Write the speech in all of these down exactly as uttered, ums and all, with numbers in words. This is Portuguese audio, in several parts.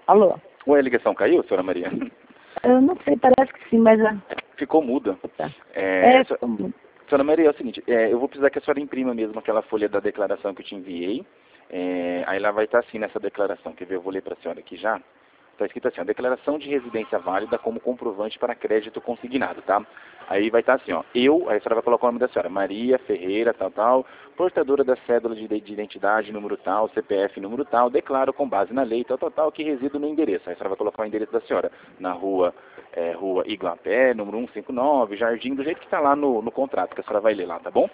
Alô? Oi, a ligação caiu, senhora Maria? Eu não sei, parece que sim, mas... ah, Ficou muda. Tá. É, É, so- como- senhora Maria, é o seguinte, é, eu vou precisar que a senhora imprima mesmo aquela folha da declaração que eu te enviei. É, aí lá vai estar assim nessa declaração. Quer ver? Eu vou ler para a senhora aqui já. Está escrito assim, ó, declaração de residência válida como comprovante para crédito consignado, tá? Aí vai estar assim, ó, eu, aí a senhora vai colocar o nome da senhora, Maria Ferreira, tal, tal, portadora da cédula de, de identidade, número tal, C P F, número tal, declaro com base na lei, tal, tal, tal, que resido no endereço. Aí a senhora vai colocar o endereço da senhora, na rua, é, rua Iguapé, número cento e cinquenta e nove, Jardim, do jeito que está lá no, no contrato, que a senhora vai ler lá, tá bom?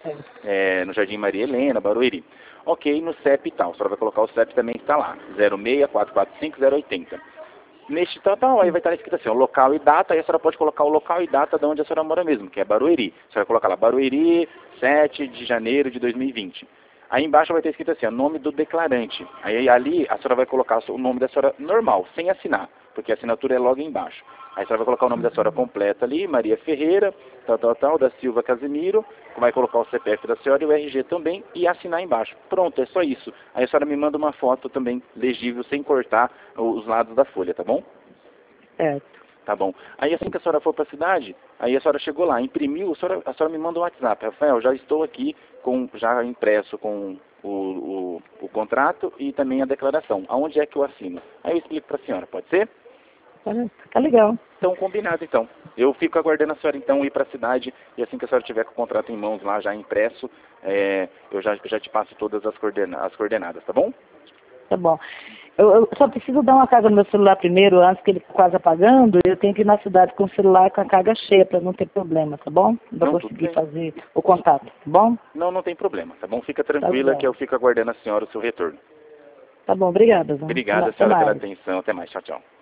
É, no Jardim Maria Helena, Barueri. Ok, no C E P e tal. A senhora vai colocar o C E P também que está lá. zero seis quatro quatro cinco zero oito zero. Neste tal, tal, aí vai estar escrito assim, ó, local e data, aí a senhora pode colocar o local e data de onde a senhora mora mesmo, que é Barueri. A senhora vai colocar lá, Barueri, sete de janeiro de dois mil e vinte. Aí embaixo vai ter escrito assim, ó, nome do declarante. Aí ali a senhora vai colocar o nome da senhora normal, sem assinar, porque a assinatura é logo embaixo. Aí a senhora vai colocar o nome da senhora completa ali, Maria Ferreira, tal, tal, tal, da Silva Casimiro, vai colocar o C P F da senhora e o R G também e assinar embaixo. Pronto, é só isso. Aí a senhora me manda uma foto também legível, sem cortar os lados da folha, tá bom? certo. Tá bom. Aí assim que a senhora for para a cidade, aí a senhora chegou lá, imprimiu, a senhora, a senhora me manda um WhatsApp. Rafael, já estou aqui com, já impresso com o, o, o contrato e também a declaração. Aonde é que eu assino? Aí eu explico para a senhora, pode ser? Parece, tá legal. Então, combinado então. Eu fico aguardando a senhora então ir para a cidade e assim que a senhora tiver com o contrato em mãos lá já impresso, é, eu já, já te passo todas as, coordena as coordenadas, tá bom? Tá bom. Eu, eu só preciso dar uma carga no meu celular primeiro, antes que ele quase apagando. Eu tenho que ir na cidade com o celular com a carga cheia, para não ter problema, tá bom? Para Não, tudo conseguir bem. fazer o contato, tá bom? Não, não tem problema, tá bom? Fica Tá tranquila que legal. eu fico aguardando a senhora o seu retorno. Tá bom, obrigada. Vamos- Obrigada, Até senhora, pela mais. atenção. Até mais. Tchau, tchau.